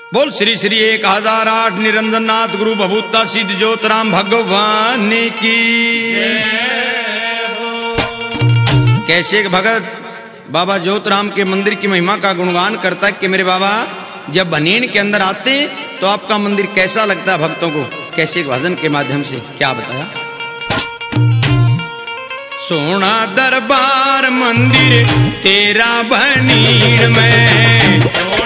बोल श्री श्री 1008 निरंजन नाथ गुरु भभूता सिद्ध ज्योतराम भगवान की। कैसे भगत बाबा ज्योतराम के मंदिर की महिमा का गुणगान करता है कि मेरे बाबा जब बनीन के अंदर आते तो आपका मंदिर कैसा लगता है भक्तों को, कैसे भजन के माध्यम से क्या बताया। सोना दरबार मंदिर तेरा बनीन में,